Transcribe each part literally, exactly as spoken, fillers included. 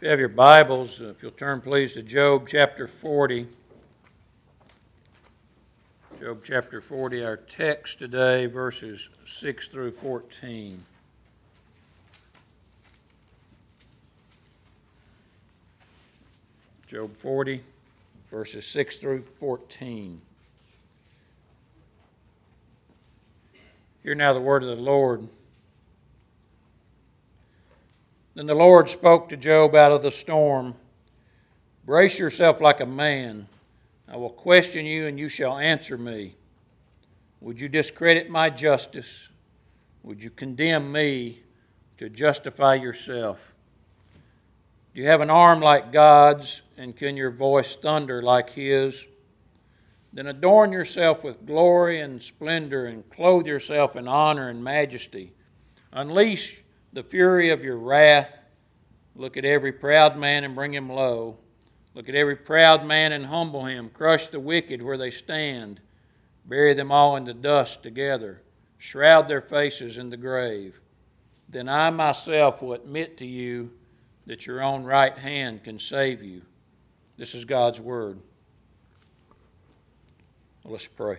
If you have your Bibles, if you'll turn please to Job chapter forty. Job chapter forty, our text today, verses six through fourteen. Job forty, verses six through fourteen. Hear now the word of the Lord. Then the Lord spoke to Job out of the storm. Brace yourself like a man. I will question you, and you shall answer me. Would you discredit my justice? Would you condemn me to justify yourself? Do you have an arm like God's, and can your voice thunder like His? Then adorn yourself with glory and splendor, and clothe yourself in honor and majesty. Unleash the fury of your wrath. Look at every proud man and bring him low. Look at every proud man and humble him. Crush the wicked where they stand. Bury them all in the dust together. Shroud their faces in the grave. Then I myself will admit to you that your own right hand can save you. This is God's word. Well, let's pray.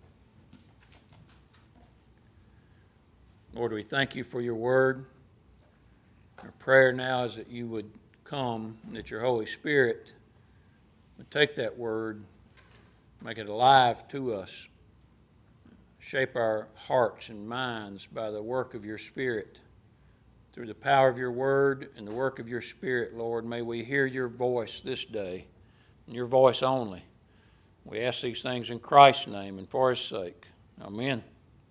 Lord, we thank you for your word. Our prayer now is that you would come, and that your Holy Spirit would take that word, make it alive to us, shape our hearts and minds by the work of your Spirit. Through the power of your word and the work of your Spirit, Lord, may we hear your voice this day, and your voice only. We ask these things in Christ's name and for his sake. Amen.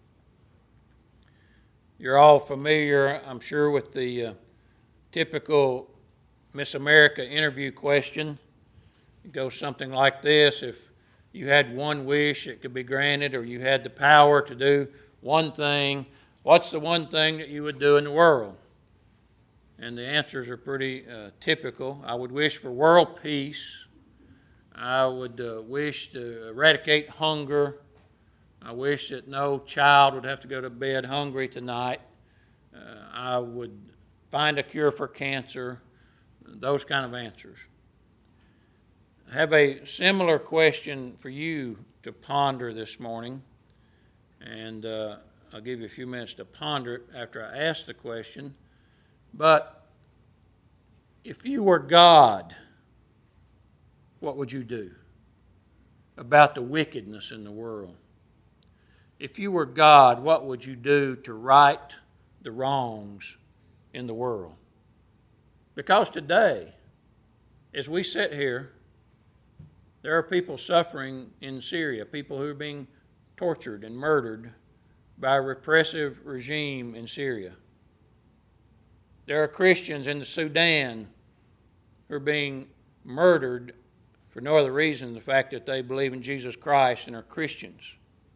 You're all familiar, I'm sure, with the uh, typical Miss America interview question. It goes something like this: if you had one wish it could be granted, or you had the power to do one thing, what's the one thing that you would do in the world? And the answers are pretty uh, typical. I would wish for world peace. I would uh, wish to eradicate hunger. I wish that no child would have to go to bed hungry tonight. Uh, I would find a cure for cancer, those kind of answers. I have a similar question for you to ponder this morning, and uh, I'll give you a few minutes to ponder it after I ask the question. But if you were God, what would you do about the wickedness in the world? If you were God, what would you do to right the wrongs in the world? Because today, as we sit here, there are people suffering in Syria, people who are being tortured and murdered by a repressive regime in Syria. There are Christians in the Sudan who are being murdered for no other reason than the fact that they believe in Jesus Christ and are Christians.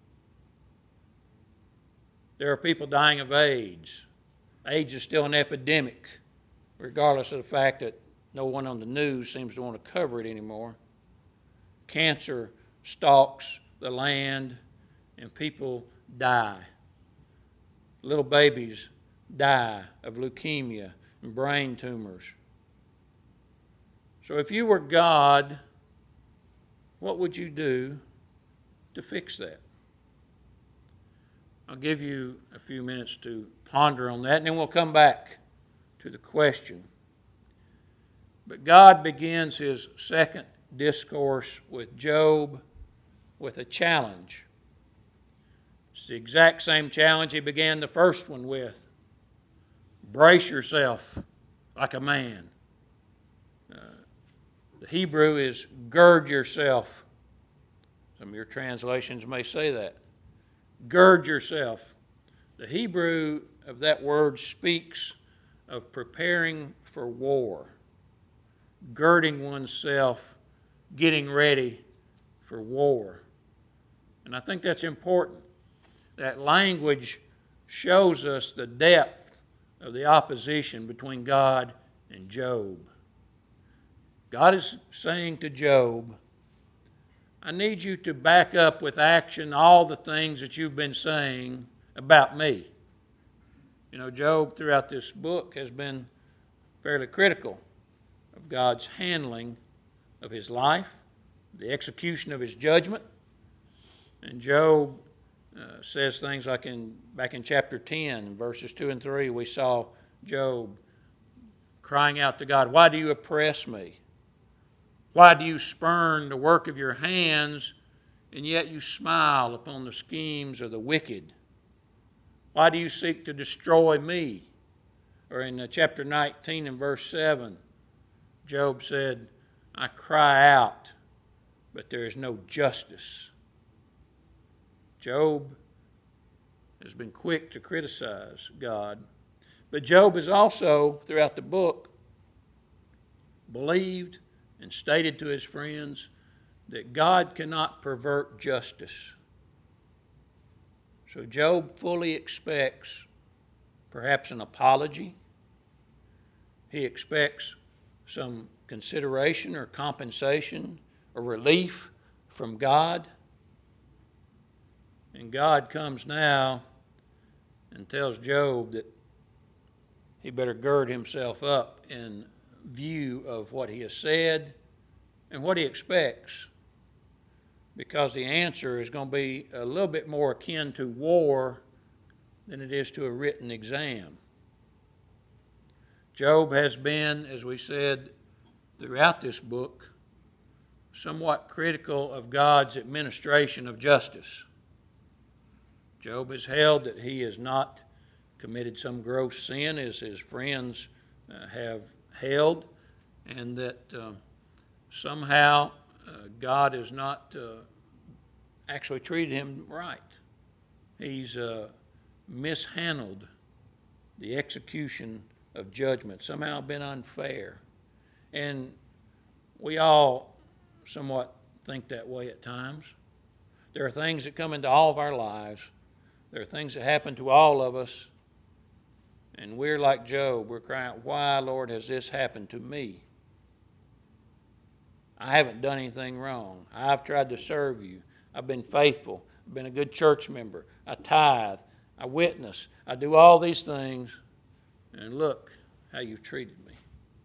There are people dying of AIDS. AIDS is still an epidemic, regardless of the fact that no one on the news seems to want to cover it anymore. Cancer stalks the land, and people die. Little babies die of leukemia and brain tumors. So if you were God, what would you do to fix that? I'll give you a few minutes to ponder on that, and then we'll come back to the question. But God begins his second discourse with Job with a challenge. It's the exact same challenge he began the first one with. Brace yourself like a man. Uh, the Hebrew is gird yourself. Some of your translations may say that. Gird yourself. The Hebrew of that word speaks of preparing for war, girding oneself, getting ready for war. And I think that's important. That language shows us the depth of the opposition between God and Job. God is saying to Job, I need you to back up with action all the things that you've been saying about me. You know, Job throughout this book has been fairly critical of God's handling of his life, the execution of his judgment. And Job uh, says things like in back in chapter ten, verses two and three, we saw Job crying out to God, "Why do you oppress me? Why do you spurn the work of your hands, and yet you smile upon the schemes of the wicked? Why do you seek to destroy me?" Or in uh, chapter nineteen and verse seven, Job said, "I cry out, but there is no justice." Job has been quick to criticize God, but Job has also, throughout the book, believed and stated to his friends that God cannot pervert justice. So Job fully expects perhaps an apology. He expects some consideration or compensation or relief from God. And God comes now and tells Job that he better gird himself up in view of what he has said and what he expects, because the answer is going to be a little bit more akin to war than it is to a written exam. Job has been, as we said throughout this book, somewhat critical of God's administration of justice. Job has held that he has not committed some gross sin, as his friends uh, have held, and that uh, somehow uh, God has not uh, actually treated him right. He's uh, mishandled the execution of judgment, somehow been unfair. And we all somewhat think that way at times. There are things that come into all of our lives. There are things that happen to all of us, and we're like Job. We're crying, "Why, Lord, has this happened to me? I haven't done anything wrong. I've tried to serve you. I've been faithful. I've been a good church member. I tithe. I witness. I do all these things, and look how you've treated me."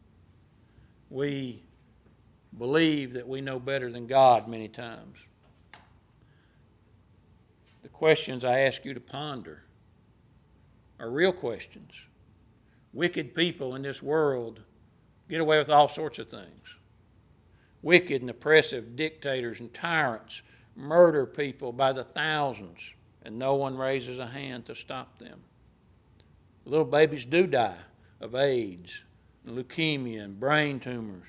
We believe that we know better than God many times. The questions I ask you to ponder are real questions. Wicked people in this world get away with all sorts of things. Wicked and oppressive dictators and tyrants murder people by the thousands, and no one raises a hand to stop them. Little babies do die of AIDS and leukemia and brain tumors.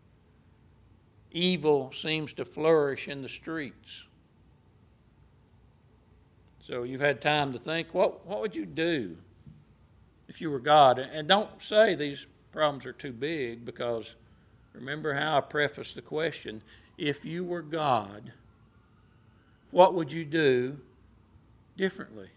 Evil seems to flourish in the streets. So you've had time to think, what, what would you do if you were God? And don't say these problems are too big, because remember how I prefaced the question. If you were God, what would you do differently?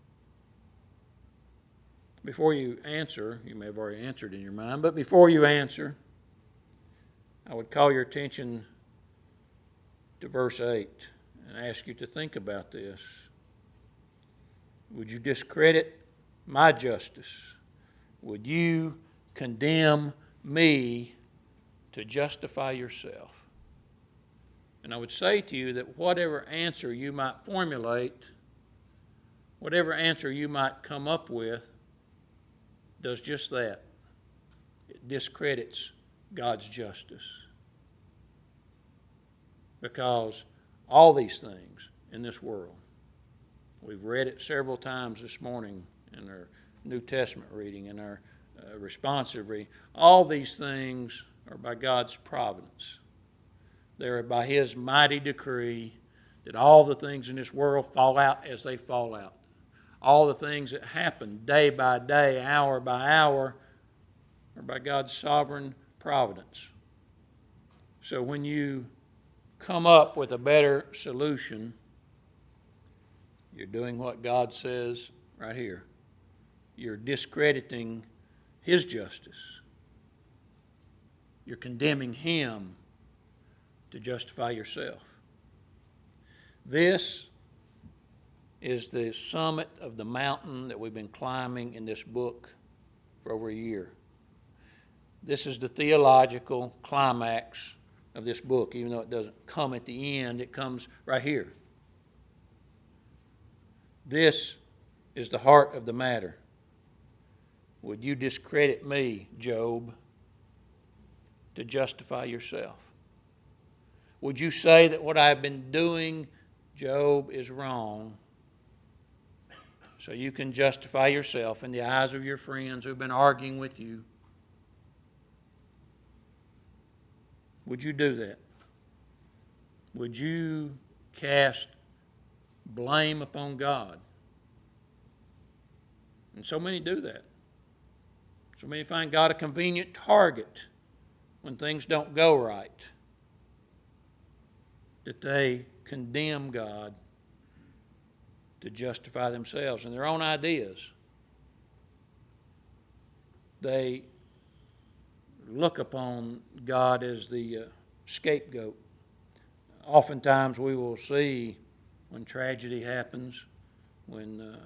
Before you answer, you may have already answered in your mind, but before you answer, I would call your attention to verse eight and ask you to think about this. Would you discredit my justice? Would you condemn me to justify yourself? And I would say to you that whatever answer you might formulate, whatever answer you might come up with, does just that. It discredits God's justice. Because all these things in this world, we've read it several times this morning in our New Testament reading and our uh, responsive reading, all these things are by God's providence. They're by His mighty decree that all the things in this world fall out as they fall out. All the things that happen day by day, hour by hour, are by God's sovereign providence. So when you come up with a better solution, you're doing what God says right here. You're discrediting His justice. You're condemning Him to justify yourself. This is the summit of the mountain that we've been climbing in this book for over a year. This is the theological climax of this book, even though it doesn't come at the end, it comes right here. This is the heart of the matter. Would you discredit me, Job, to justify yourself? Would you say that what I've been doing, Job, is wrong, so you can justify yourself in the eyes of your friends who've been arguing with you? Would you do that? Would you cast blame upon God? And so many do that. So many find God a convenient target when things don't go right, that they condemn God to justify themselves and their own ideas. They look upon God as the uh, scapegoat. Oftentimes we will see when tragedy happens, when uh,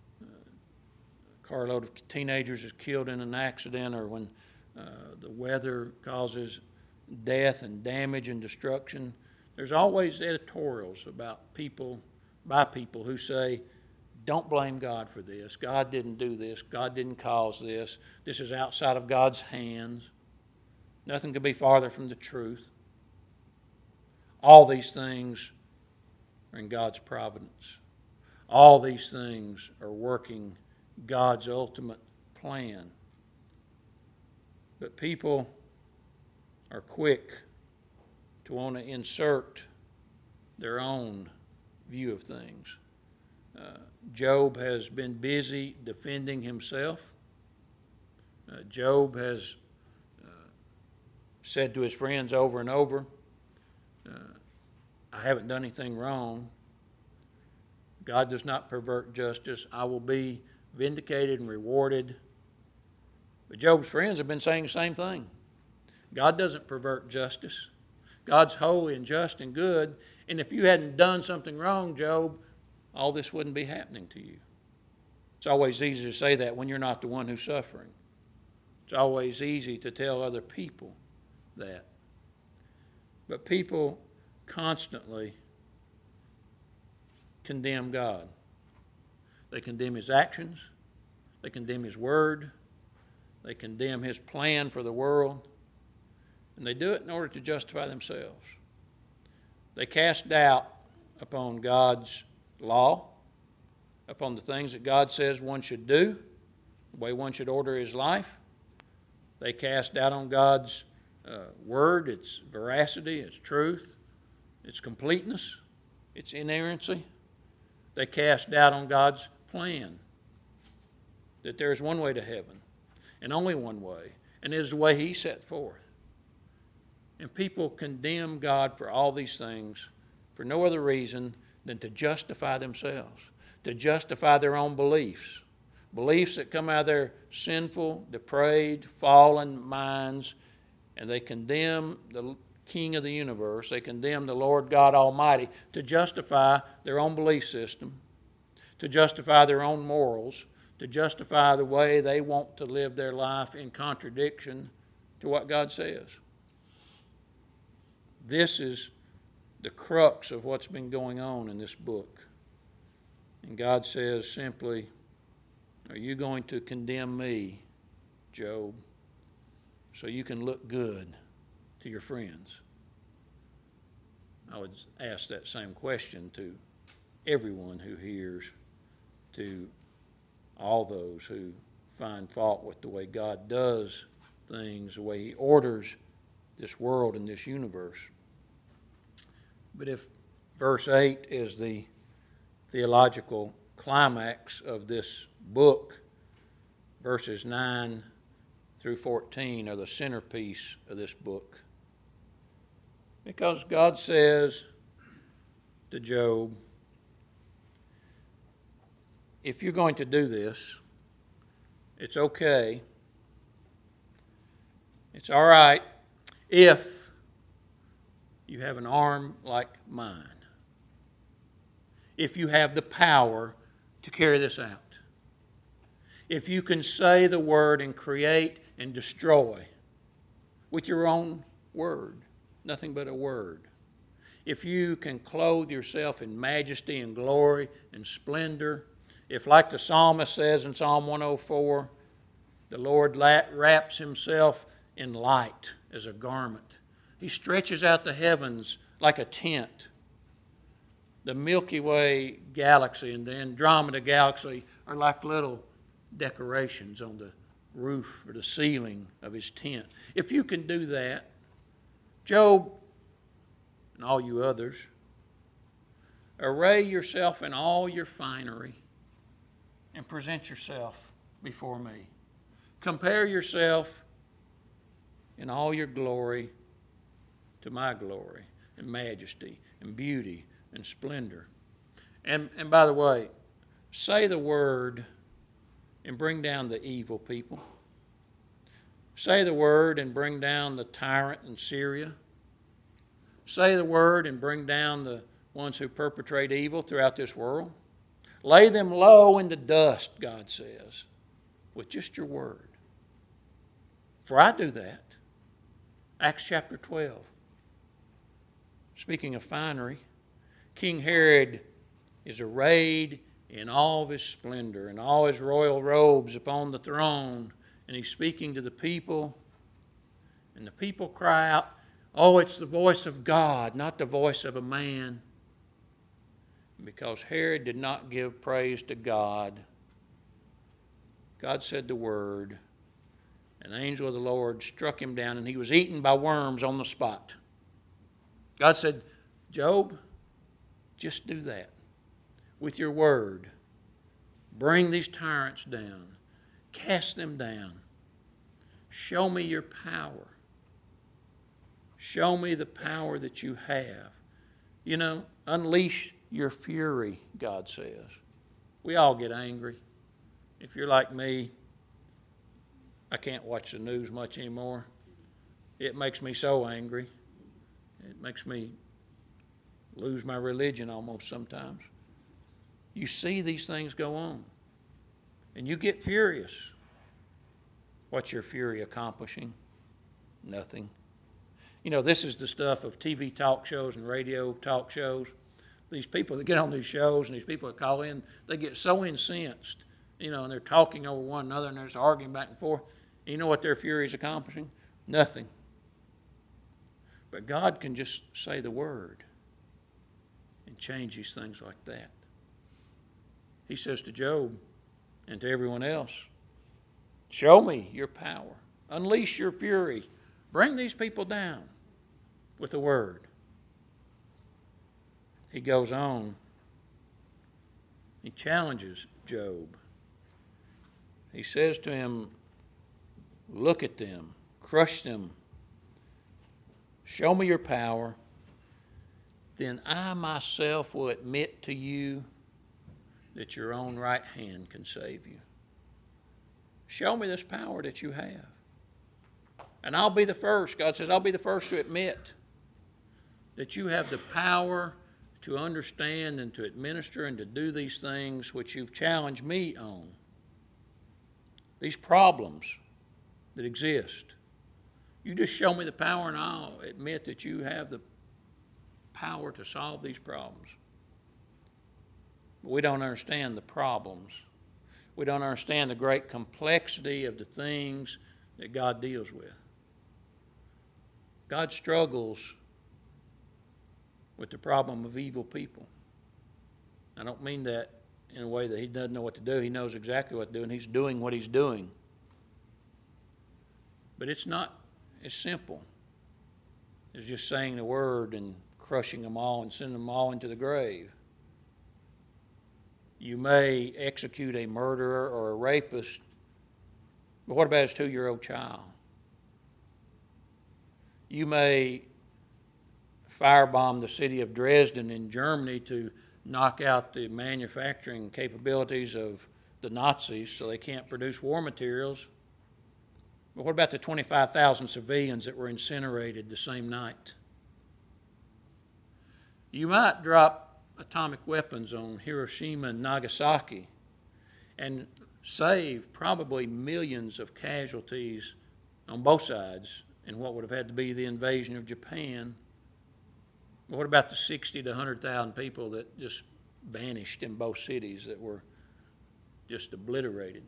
a carload of teenagers is killed in an accident, or when uh, the weather causes death and damage and destruction, there's always editorials about people, by people who say, don't blame God for this. God didn't do this. God didn't cause this. This is outside of God's hands. Nothing could be farther from the truth. All these things are in God's providence. All these things are working God's ultimate plan. But people are quick to want to insert their own view of things. Uh, Job has been busy defending himself. Uh, Job has uh, said to his friends over and over, uh, I haven't done anything wrong. God does not pervert justice. I will be vindicated and rewarded. But Job's friends have been saying the same thing. God doesn't pervert justice. God's holy and just and good. And if you hadn't done something wrong, Job, all this wouldn't be happening to you. It's always easy to say that when you're not the one who's suffering. It's always easy to tell other people that. But people constantly condemn God. They condemn His actions. They condemn His word. They condemn His plan for the world. And they do it in order to justify themselves. They cast doubt upon God's law, upon the things that God says one should do, the way one should order his life. They cast doubt on God's uh, word, its veracity, its truth, its completeness, its inerrancy. They cast doubt on God's plan, that there is one way to heaven, and only one way, and it is the way He set forth. And people condemn God for all these things for no other reason than to justify themselves, to justify their own beliefs, beliefs that come out of their sinful, depraved, fallen minds, and they condemn the King of the universe, they condemn the Lord God Almighty to justify their own belief system, to justify their own morals, to justify the way they want to live their life in contradiction to what God says. This is the crux of what's been going on in this book. And God says simply, are you going to condemn me, Job, so you can look good to your friends? I would ask that same question to everyone who hears, to all those who find fault with the way God does things, the way He orders this world and this universe. But if verse eight is the theological climax of this book, verses nine through fourteen are the centerpiece of this book. Because God says to Job, if you're going to do this, it's okay. It's all right if you have an arm like mine. If you have the power to carry this out. If you can say the word and create and destroy with your own word, nothing but a word. If you can clothe yourself in majesty and glory and splendor, if, like the psalmist says in Psalm one oh four, the Lord wraps himself in light as a garment. He stretches out the heavens like a tent. The Milky Way galaxy and the Andromeda galaxy are like little decorations on the roof or the ceiling of his tent. If you can do that, Job and all you others, array yourself in all your finery and present yourself before me. Compare yourself in all your glory to my glory and majesty and beauty and splendor. And, and by the way, say the word and bring down the evil people. Say the word and bring down the tyrant in Syria. Say the word and bring down the ones who perpetrate evil throughout this world. Lay them low in the dust, God says, with just your word. For I do that. Acts chapter twelve. Speaking of finery, King Herod is arrayed in all of his splendor and all his royal robes upon the throne, and he's speaking to the people, and the people cry out, "Oh, it's the voice of God, not the voice of a man." Because Herod did not give praise to God, God said the word, an angel of the Lord struck him down, and he was eaten by worms on the spot. God said, Job, just do that with your word. Bring these tyrants down. Cast them down. Show me your power. Show me the power that you have. You know, unleash your fury, God says. We all get angry. If you're like me, I can't watch the news much anymore. It makes me so angry. It makes me lose my religion almost sometimes. You see these things go on, and you get furious. What's your fury accomplishing? Nothing. You know, this is the stuff of T V talk shows and radio talk shows. These people that get on these shows and these people that call in, they get so incensed, you know, and they're talking over one another and they're just arguing back and forth. And you know what their fury is accomplishing? Nothing. But God can just say the word and change these things like that. He says to Job and to everyone else, show me your power. Unleash your fury. Bring these people down with the word. He goes on. He challenges Job. He says to him, look at them, crush them, show me your power, then I myself will admit to you that your own right hand can save you. Show me this power that you have. And I'll be the first. God says, I'll be the first to admit that you have the power to understand and to administer and to do these things which you've challenged me on. These problems that exist. You just show me the power and I'll admit that you have the power to solve these problems. But we don't understand the problems. We don't understand the great complexity of the things that God deals with. God struggles with the problem of evil people. I don't mean that in a way that he doesn't know what to do. He knows exactly what to do, and he's doing what he's doing. But it's not as simple as just saying the word and crushing them all and sending them all into the grave. You may execute a murderer or a rapist, but what about his two-year-old child? You may firebomb the city of Dresden in Germany to knock out the manufacturing capabilities of the Nazis so they can't produce war materials. But what about the twenty-five thousand civilians that were incinerated the same night? You might drop atomic weapons on Hiroshima and Nagasaki and save probably millions of casualties on both sides and what would have had to be the invasion of Japan. What about the sixty to one hundred thousand people that just vanished in both cities, that were just obliterated?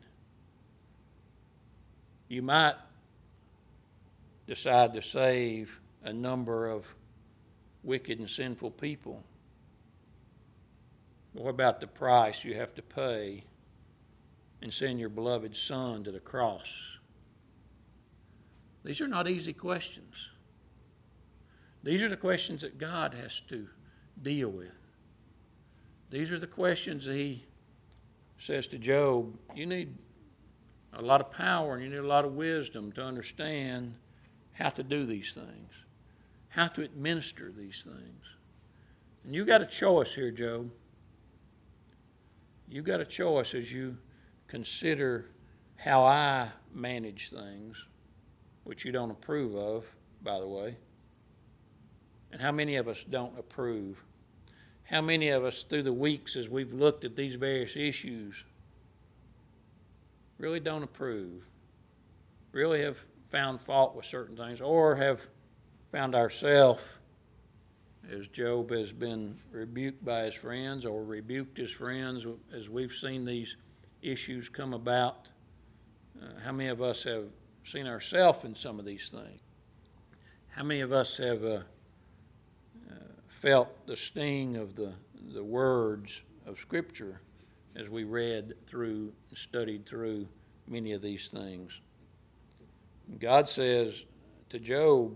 You might decide to save a number of wicked and sinful people. But what about the price you have to pay and send your beloved son to the cross? These are not easy questions. These are the questions that God has to deal with. These are the questions that he says to Job, you need a lot of power and you need a lot of wisdom to understand how to do these things, how to administer these things. And you've got a choice here, Job. You've got a choice as you consider how I manage things, which you don't approve of, by the way. And how many of us don't approve? How many of us, through the weeks as we've looked at these various issues, really don't approve, really have found fault with certain things, or have found ourselves, as Job has been rebuked by his friends or rebuked his friends as we've seen these issues come about? Uh, how many of us have seen ourselves in some of these things? How many of us have uh, uh, felt the sting of the, the words of Scripture as we read through, studied through many of these things? God says to Job,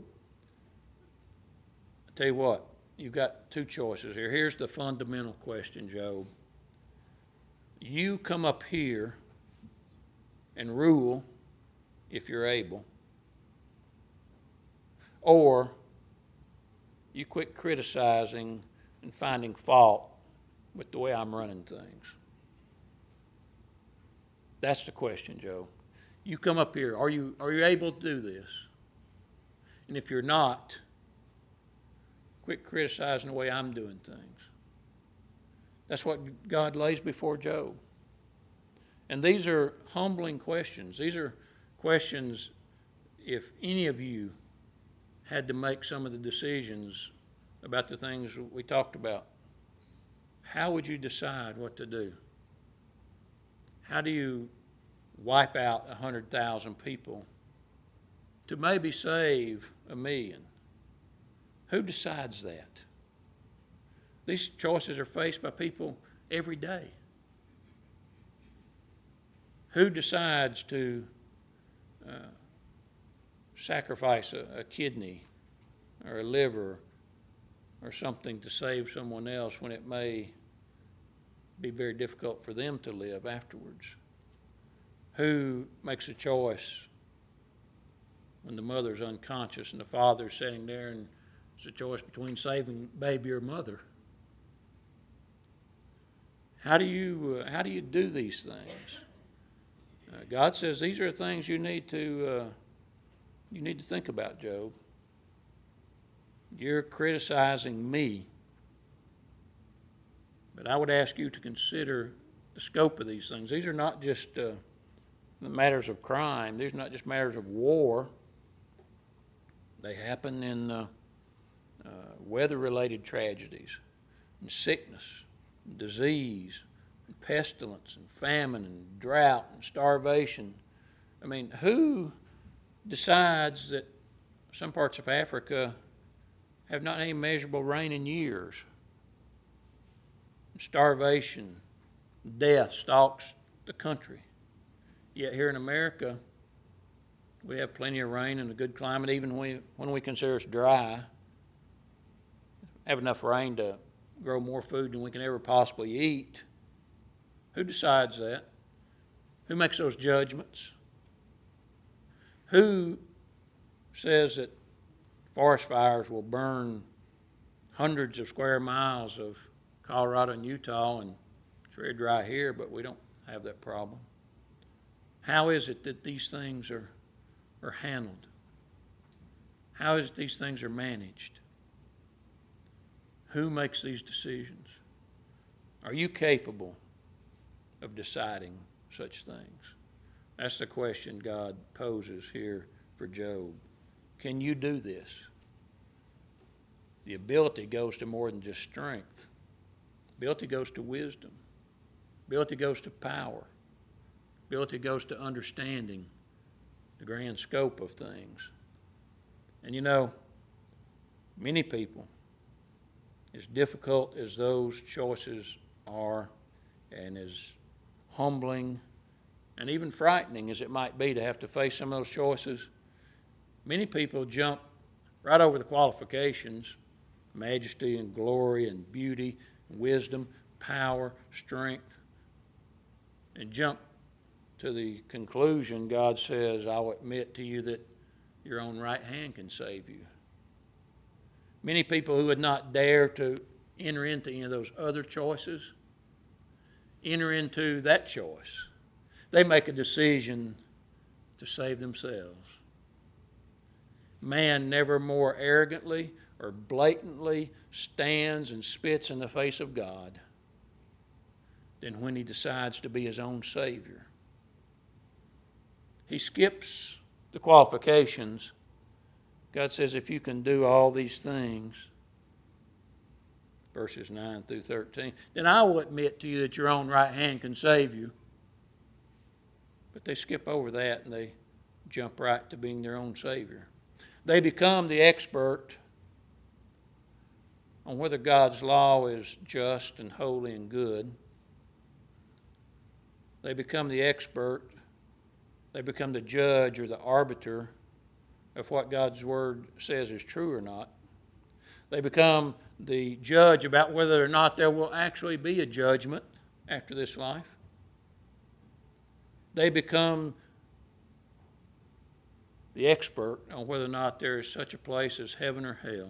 I tell you what, you've got two choices here. Here's the fundamental question, Job. You come up here and rule if you're able, or you quit criticizing and finding fault with the way I'm running things. That's the question, Joe. You come up here. Are you, are you able to do this? And if you're not, quit criticizing the way I'm doing things. That's what God lays before Job. And these are humbling questions. These are questions, if any of you had to make some of the decisions about the things we talked about, how would you decide what to do? How do you wipe out one hundred thousand people to maybe save a million? Who decides that? These choices are faced by people every day. Who decides to uh, sacrifice a, a kidney or a liver or something to save someone else when it may be very difficult for them to live afterwards? Who makes a choice when the mother's unconscious and the father's sitting there and it's a choice between saving baby or mother? How do you, uh, how do you do these things? Uh, God says these are things you need to, uh, you need to think about, Job. You're criticizing me, but I would ask you to consider the scope of these things. These are not just uh, matters of crime. These are not just matters of war. They happen in uh, uh, weather-related tragedies, and sickness, and disease, and pestilence, and famine, and drought, and starvation. I mean, who decides that some parts of Africa have not any measurable rain in years? Starvation, death stalks the country. Yet here in America, we have plenty of rain and a good climate, even when we, when we consider it's dry. Have enough rain to grow more food than we can ever possibly eat. Who decides that? Who makes those judgments? Who says that forest fires will burn hundreds of square miles of Colorado and Utah, and it's very dry here, but we don't have that problem? How is it that these things are, are handled? How is it these things are managed? Who makes these decisions? Are you capable of deciding such things? That's the question God poses here for Job. Can you do this? The ability goes to more than just strength. Ability goes to wisdom. Ability goes to power. Ability goes to understanding the grand scope of things. And you know, many people, as difficult as those choices are, and as humbling and even frightening as it might be to have to face some of those choices, many people jump right over the qualifications: majesty and glory and beauty, wisdom, power, strength, and jump to the conclusion God says, I'll admit to you that your own right hand can save you. Many people who would not dare to enter into any of those other choices enter into that choice. They make a decision to save themselves. Man never more arrogantly or blatantly stands and spits in the face of God than when he decides to be his own Savior. He skips the qualifications. God says, if you can do all these things, verses nine through thirteen, then I will admit to you that your own right hand can save you. But they skip over that and they jump right to being their own Savior. They become the expert on whether God's law is just and holy and good. They become the expert. They become the judge or the arbiter of what God's Word says is true or not. They become the judge about whether or not there will actually be a judgment after this life. They become the expert on whether or not there is such a place as heaven or hell.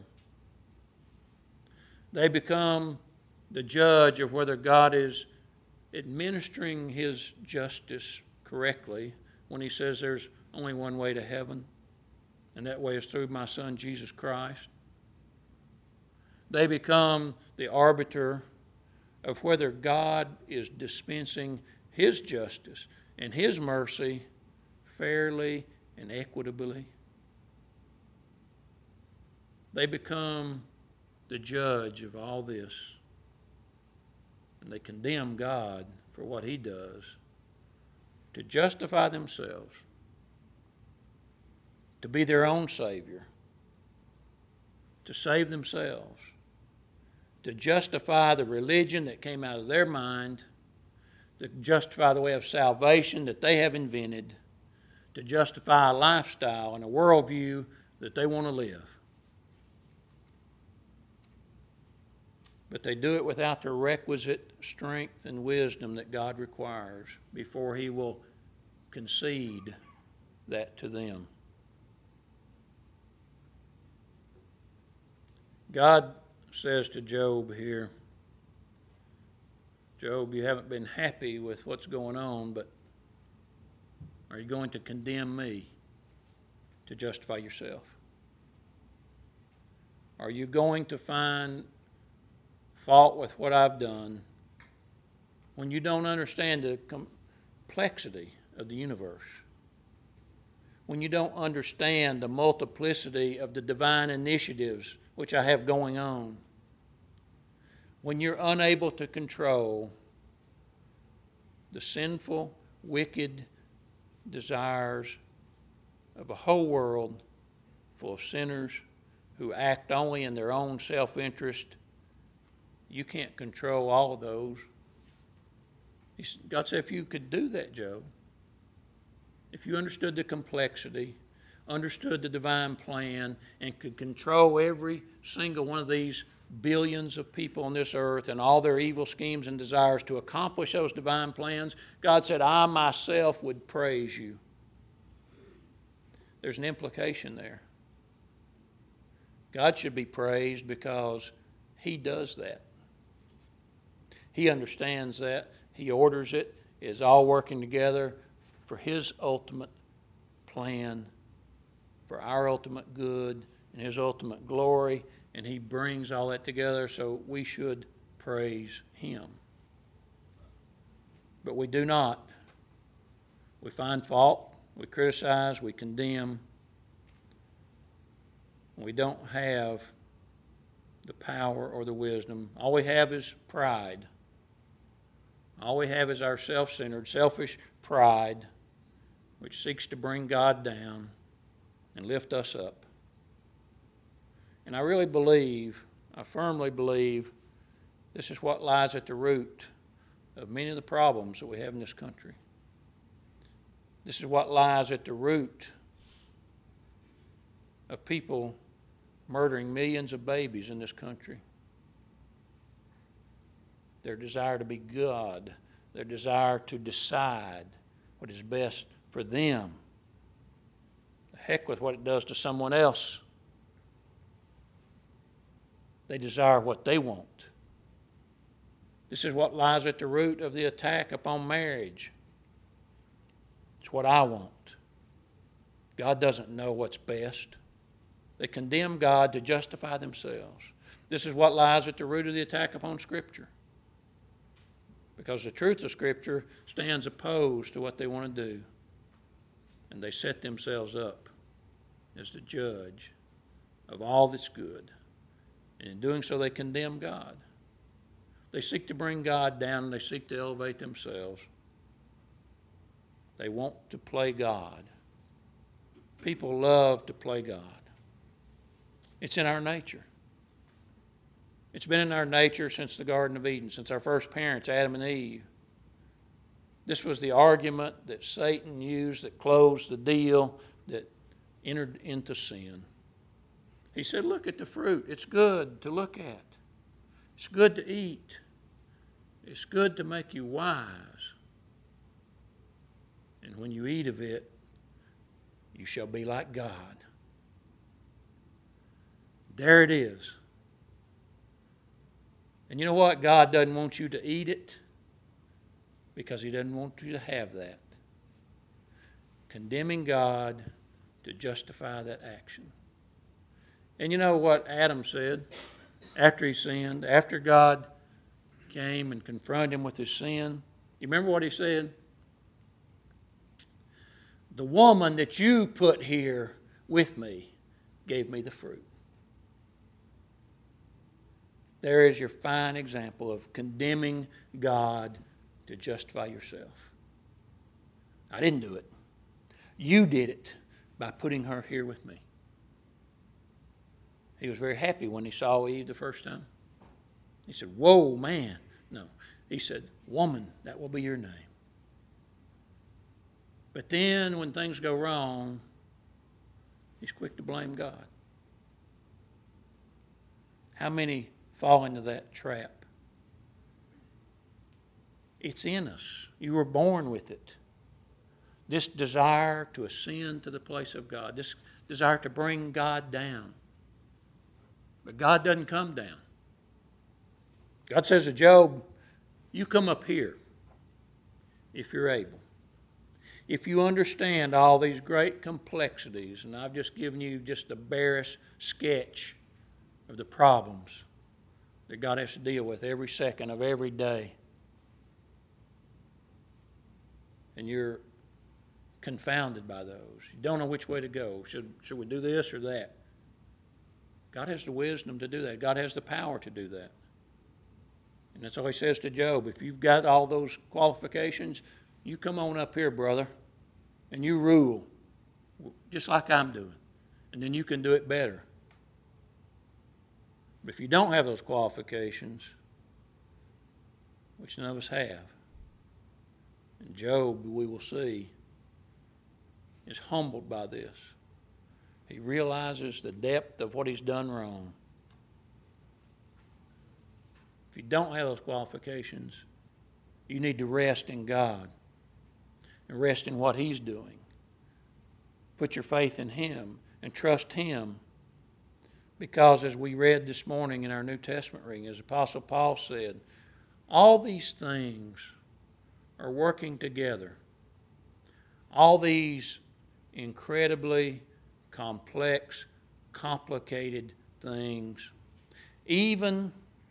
They become the judge of whether God is administering his justice correctly when he says there's only one way to heaven, and that way is through my Son, Jesus Christ. They become the arbiter of whether God is dispensing his justice and his mercy fairly and equitably. They become the judge of all this, and they condemn God for what he does to justify themselves, to be their own Savior, to save themselves, to justify the religion that came out of their mind, to justify the way of salvation that they have invented, to justify a lifestyle and a worldview that they want to live. But they do it without the requisite strength and wisdom that God requires before he will concede that to them. God says to Job here, Job, you haven't been happy with what's going on, but are you going to condemn me to justify yourself? Are you going to find fault with what I've done when you don't understand the complexity of the universe? When you don't understand the multiplicity of the divine initiatives which I have going on? When you're unable to control the sinful, wicked desires of a whole world full of sinners who act only in their own self-interest, you can't control all of those. God said, if you could do that, Job, if you understood the complexity, understood the divine plan, and could control every single one of these billions of people on this earth and all their evil schemes and desires to accomplish those divine plans, God said, I myself would praise you. There's an implication there. God should be praised because he does that. He understands that. He orders it. It's all working together for his ultimate plan, for our ultimate good and his ultimate glory. And he brings all that together, so we should praise him. But we do not. We find fault, we criticize, we condemn. We don't have the power or the wisdom. All we have is pride. All we have is our self-centered, selfish pride, which seeks to bring God down and lift us up. And I really believe, I firmly believe, this is what lies at the root of many of the problems that we have in this country. This is what lies at the root of people murdering millions of babies in this country. Their desire to be God, their desire to decide what is best for them. The heck with what it does to someone else. They desire what they want. This is what lies at the root of the attack upon marriage. It's what I want. God doesn't know what's best. They condemn God to justify themselves. This is what lies at the root of the attack upon Scripture. Because the truth of Scripture stands opposed to what they want to do. And they set themselves up as the judge of all that's good. And in doing so, they condemn God. They seek to bring God down and they seek to elevate themselves. They want to play God. People love to play God. It's in our nature. It's been in our nature since the Garden of Eden, since our first parents, Adam and Eve. This was the argument that Satan used that closed the deal, that entered into sin. He said, look at the fruit. It's good to look at. It's good to eat. It's good to make you wise. And when you eat of it, you shall be like God. There it is. And you know what? God doesn't want you to eat it because He doesn't want you to have that. Condemning God to justify that action. And you know what Adam said after he sinned, after God came and confronted him with his sin? You remember what he said? The woman that you put here with me gave me the fruit. There is your fine example of condemning God to justify yourself. I didn't do it. You did it by putting her here with me. He was very happy when he saw Eve the first time. He said, whoa, man. No. He said, woman, that will be your name. But then when things go wrong, he's quick to blame God. How many fall into that trap? It's in us. You were born with it. This desire to ascend to the place of God. This desire to bring God down. But God doesn't come down. God says to Job, you come up here if you're able. If you understand all these great complexities, and I've just given you just the barest sketch of the problems that God has to deal with every second of every day. And you're confounded by those. You don't know which way to go. Should, should we do this or that? God has the wisdom to do that. God has the power to do that. And that's all He says to Job. If you've got all those qualifications, you come on up here, brother, and you rule just like I'm doing. And then you can do it better. But if you don't have those qualifications, which none of us have, and Job, we will see, is humbled by this. He realizes the depth of what he's done wrong. If you don't have those qualifications, you need to rest in God and rest in what He's doing. Put your faith in Him and trust Him. Because as we read this morning in our New Testament reading, as Apostle Paul said, all these things are working together. All these incredibly complex, complicated things, even,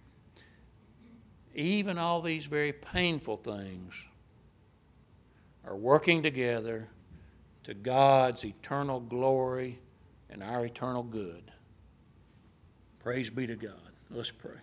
even all these very painful things are working together to God's eternal glory and our eternal good. Praise be to God. Let's pray.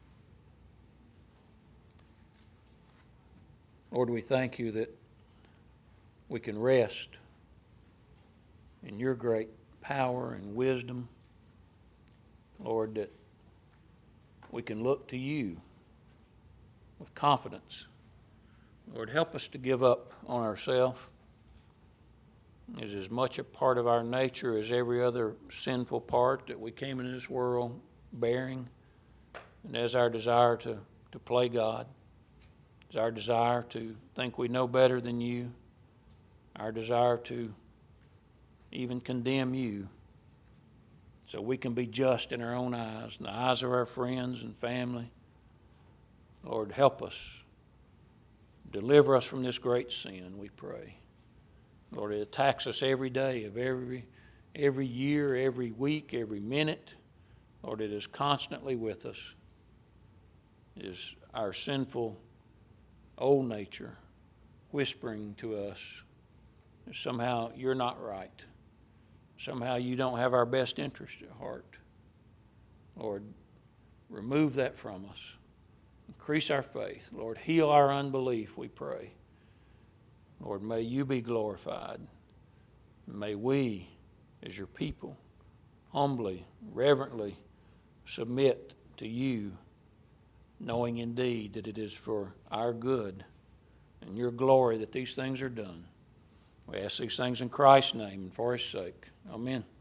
Lord, we thank you that we can rest in your great power and wisdom. Lord, that we can look to you with confidence. Lord, help us to give up on ourselves. It is as much a part of our nature as every other sinful part that we came into this world bearing. And as our desire to, to play God, as our desire to think we know better than you, our desire to even condemn you so we can be just in our own eyes, in the eyes of our friends and family. Lord, help us. Deliver us from this great sin, we pray. Lord, it attacks us every day of every, every year, every week, every minute. Lord, it is constantly with us. It is our sinful old nature whispering to us that somehow you're not right. Somehow you don't have our best interest at heart. Lord, remove that from us. Increase our faith. Lord, heal our unbelief, we pray. Lord, may you be glorified. May we, as your people, humbly, reverently submit to you, knowing indeed that it is for our good and your glory that these things are done. We ask these things in Christ's name and for his sake. Amen.